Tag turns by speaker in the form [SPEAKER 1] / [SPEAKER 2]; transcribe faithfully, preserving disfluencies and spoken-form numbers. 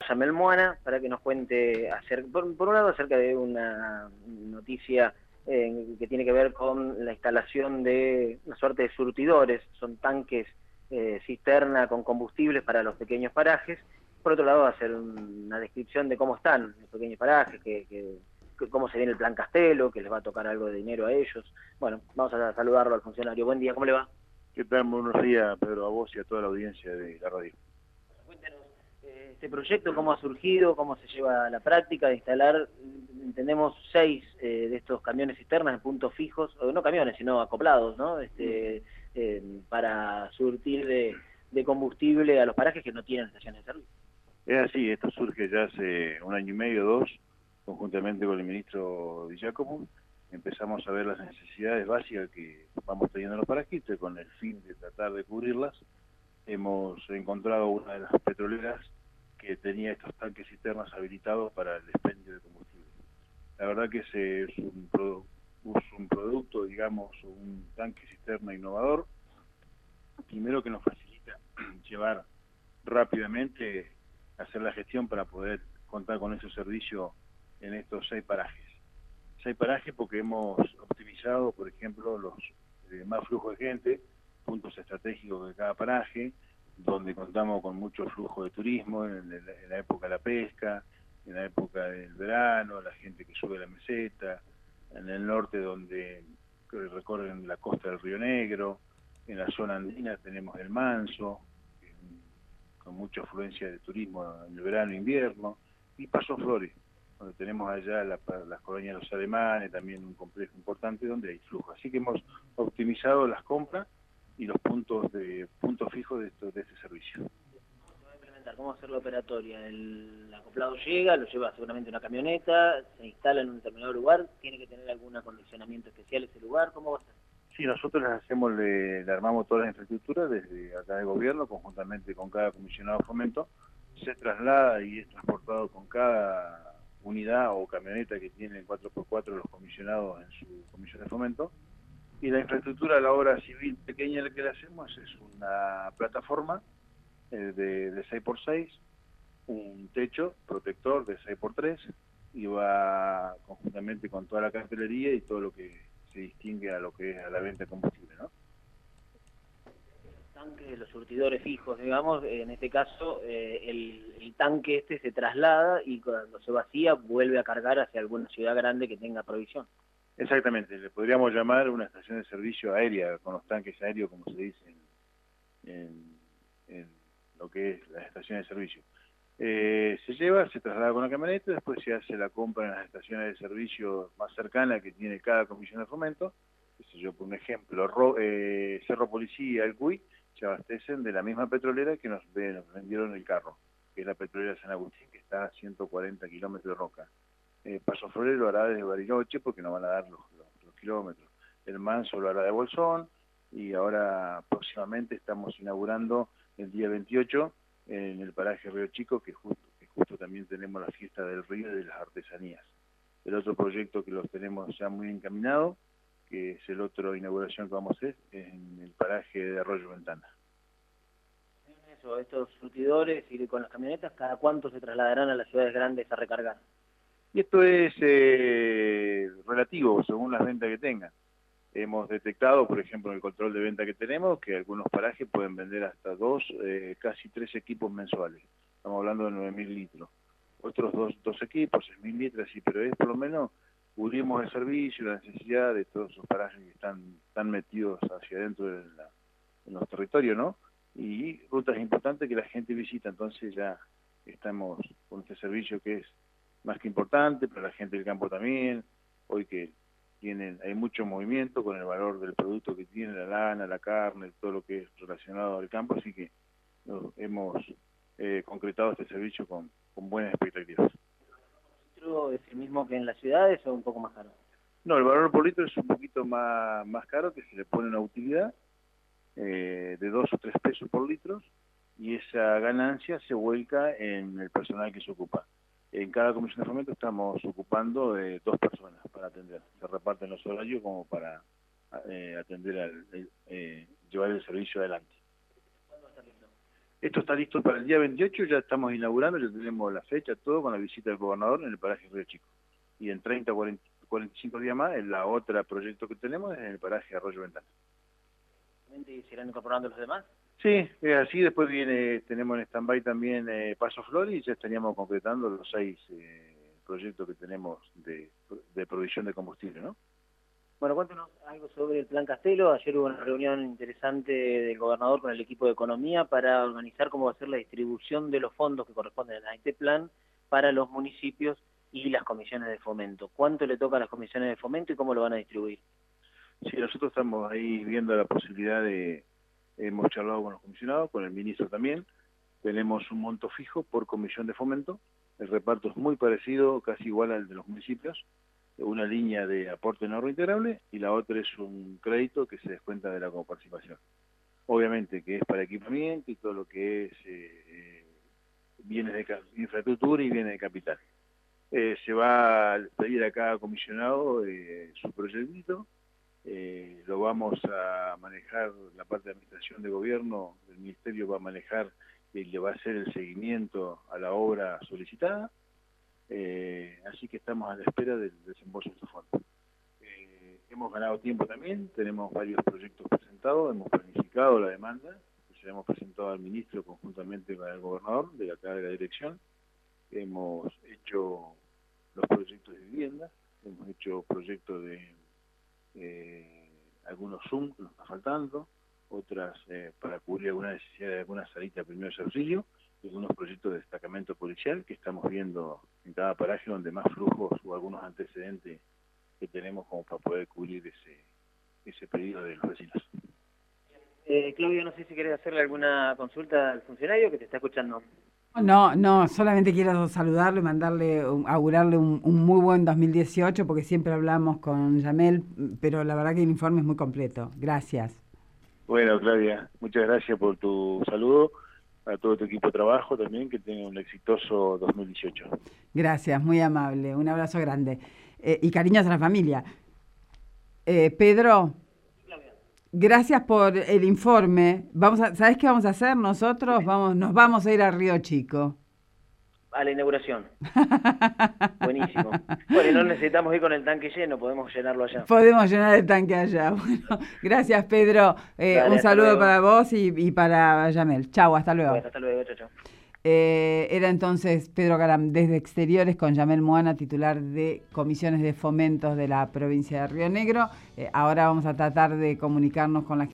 [SPEAKER 1] Maya Melmuana para que nos cuente, acerca, por, por un lado, acerca de una noticia eh, que tiene que ver con la instalación de una suerte de surtidores, son tanques eh, cisterna con combustibles para los pequeños parajes. Por otro lado, hacer una descripción de cómo están los pequeños parajes, que, que, que cómo se viene el plan Castelo, que les va a tocar algo de dinero a ellos. Bueno, vamos a saludarlo al funcionario. Buen día, ¿cómo le va?
[SPEAKER 2] ¿Qué tal? Buenos días, Pedro, a vos y a toda la audiencia de la radio.
[SPEAKER 1] Cuéntenos eh, este proyecto, cómo ha surgido, cómo se lleva a la práctica de instalar, entendemos, seis eh, de estos camiones cisternas en puntos fijos, o no camiones, sino acoplados, ¿no? Este, eh, para surtir de, de combustible a los parajes que no tienen estaciones de servicio.
[SPEAKER 2] Es así, esto surge ya hace un año y medio, dos, conjuntamente con el ministro Di Giacomo. Empezamos a ver las necesidades básicas que vamos teniendo en los parajes, con el fin de tratar de cubrirlas. Hemos encontrado una de las petroleras que tenía estos tanques cisternas habilitados para el expendio de combustible. La verdad que ese es un, produ es un producto, digamos, un tanque cisterna innovador, primero que nos facilita llevar rápidamente, hacer la gestión para poder contar con ese servicio en estos seis parajes. Seis parajes porque hemos optimizado, por ejemplo, los eh, más flujos de gente, puntos estratégicos de cada paraje, donde contamos con mucho flujo de turismo en, el, en la época de la pesca, en la época del verano, la gente que sube la meseta, en el norte donde recorren la costa del Río Negro, en la zona andina tenemos el Manso, con mucha afluencia de turismo en el verano e invierno, y Paso Flores, donde tenemos allá la, las colonias de los alemanes, también un complejo importante donde hay flujo. Así que hemos optimizado las compras y los puntos de puntos fijos de, esto, de este servicio.
[SPEAKER 1] ¿Cómo se va a implementar? ¿Cómo hacer la operatoria? El acoplado llega, lo lleva seguramente una camioneta, se instala en un determinado lugar, tiene que tener algún acondicionamiento especial ese lugar, ¿cómo va a ser?
[SPEAKER 2] Sí, nosotros les hacemos, le, le armamos todas las infraestructuras desde acá del gobierno, conjuntamente con cada comisionado de fomento, se traslada y es transportado con cada unidad o camioneta que tienen cuatro por cuatro los comisionados en su comisión de fomento, y la infraestructura, la obra civil pequeña que le hacemos es una plataforma eh, de, de seis por seis, un techo protector de seis por tres, y va conjuntamente con toda la cartelería y todo lo que se distingue a lo que es a la venta de combustible, ¿no?
[SPEAKER 1] Los tanques, los surtidores fijos, digamos, en este caso eh, el, el tanque este se traslada y cuando se vacía vuelve a cargar hacia alguna ciudad grande que tenga provisión.
[SPEAKER 2] Exactamente, le podríamos llamar una estación de servicio aérea, con los tanques aéreos, como se dice en, en, en lo que es la estación de servicio. Eh, se lleva, se traslada con la camioneta, después se hace la compra en las estaciones de servicio más cercanas que tiene cada comisión de fomento. Yo, por un ejemplo, Ro, eh, Cerro Policía, El Cuy, se abastecen de la misma petrolera que nos, ve, nos vendieron el carro, que es la petrolera San Agustín, que está a ciento cuarenta kilómetros de Roca. Eh, Paso Flores lo hará desde Bariloche porque no van a dar los, los, los kilómetros. El Manso lo hará de Bolsón, y ahora próximamente estamos inaugurando el día veintiocho en el paraje Río Chico, que justo, que justo también tenemos la fiesta del río y de las artesanías. El otro proyecto que los tenemos ya muy encaminado, que es el otro inauguración que vamos a hacer, en el paraje de Arroyo Ventana.
[SPEAKER 1] Eso, estos surtidores y con las camionetas, ¿cada cuánto se trasladarán a las ciudades grandes a recargar?
[SPEAKER 2] Y esto es eh, relativo, según las ventas que tengan. Hemos detectado, por ejemplo, en el control de venta que tenemos, que algunos parajes pueden vender hasta dos, eh, casi tres equipos mensuales. Estamos hablando de nueve mil litros. Otros dos, dos equipos, seis mil litros, sí, pero es por lo menos cubrimos el servicio, la necesidad de todos esos parajes que están, están metidos hacia adentro de, la, de los territorios, ¿no? Y rutas importantes que la gente visita, entonces ya estamos con este servicio que es más que importante, para la gente del campo también, hoy que tienen, hay mucho movimiento con el valor del producto que tiene, la lana, la carne, todo lo que es relacionado al campo, así que no, hemos eh, concretado este servicio con, con buenas expectativas.
[SPEAKER 1] ¿El litro es el mismo que en las ciudades o un poco más caro?
[SPEAKER 2] No, el valor por litro es un poquito más, más caro, que se le pone una utilidad eh, de dos o tres pesos por litro, y esa ganancia se vuelca en el personal que se ocupa. En cada comisión de fomento estamos ocupando eh, dos personas para atender. Se reparten los horarios como para eh, atender, al, eh, llevar el servicio adelante.
[SPEAKER 1] ¿Cuándo va a estar listo?
[SPEAKER 2] Esto está listo para el día veintiocho, ya estamos inaugurando, ya tenemos la fecha, todo con la visita del gobernador en el paraje Río Chico. Y en treinta, cuarenta, cuarenta y cinco días más, en la otra proyecto que tenemos es en el paraje Arroyo Ventana.
[SPEAKER 1] ¿Y se irán incorporando los demás?
[SPEAKER 2] Sí, es así. Después viene, tenemos en stand-by también eh, Paso Flores y ya estaríamos concretando los seis eh, proyectos que tenemos de, de provisión de combustible, ¿no?
[SPEAKER 1] Bueno, cuéntanos algo sobre el Plan Castelo. Ayer hubo una reunión interesante del gobernador con el equipo de Economía para organizar cómo va a ser la distribución de los fondos que corresponden a este plan para los municipios y las comisiones de fomento. ¿Cuánto le toca a las comisiones de fomento y cómo lo van a distribuir?
[SPEAKER 2] Sí, nosotros estamos ahí viendo la posibilidad de, hemos charlado con los comisionados, con el ministro también, tenemos un monto fijo por comisión de fomento, el reparto es muy parecido, casi igual al de los municipios, una línea de aporte en ahorro integrable y la otra es un crédito que se descuenta de la coparticipación. Obviamente que es para equipamiento y todo lo que es eh, eh, bienes de infraestructura y bienes de capital. Eh, se va a pedir a cada comisionado eh, su proyectito, eh, lo vamos a manejar, la parte de administración de gobierno, el ministerio va a manejar y le va a hacer el seguimiento a la obra solicitada. Eh, así que estamos a la espera del desembolso de estos fondos. Eh, hemos ganado tiempo también, tenemos varios proyectos presentados, hemos planificado la demanda, se la hemos presentado al ministro conjuntamente con el gobernador de acá de la dirección, hemos hecho los proyectos de vivienda, hemos hecho proyectos de eh, algunos Zoom que nos está faltando, otras eh, para cubrir alguna necesidad de alguna salita de primeros auxilios, y algunos proyectos de destacamento policial que estamos viendo en cada paraje donde más flujos o algunos antecedentes que tenemos como para poder cubrir ese ese pedido de los vecinos.
[SPEAKER 1] Eh, Claudio, no sé si querés hacerle alguna consulta al funcionario que te está escuchando.
[SPEAKER 3] No, no, solamente quiero saludarlo y mandarle, augurarle un, un muy buen dos mil dieciocho, porque siempre hablamos con Yamel, pero la verdad que el informe es muy completo. Gracias.
[SPEAKER 2] Bueno, Claudia, muchas gracias por tu saludo. A todo tu equipo de trabajo también, que tenga un exitoso dos mil dieciocho.
[SPEAKER 3] Gracias, muy amable. Un abrazo grande. Eh, y cariños a la familia. Eh, Pedro, gracias por el informe. Vamos a, ¿sabés qué vamos a hacer? Nosotros vamos, nos vamos a ir a Río Chico.
[SPEAKER 1] A la inauguración. Buenísimo. Bueno, y no necesitamos ir con el tanque lleno, podemos llenarlo allá.
[SPEAKER 3] Podemos llenar el tanque allá. Bueno, gracias, Pedro. Eh, Dale, un saludo luego. Para vos y, y para Yamel. Chau, hasta luego.
[SPEAKER 1] Bueno, hasta luego, chau, chau.
[SPEAKER 3] Eh, era entonces Pedro Caram desde Exteriores con Yamel Moana, titular de Comisiones de Fomentos de la provincia de Río Negro. Eh, ahora vamos a tratar de comunicarnos con la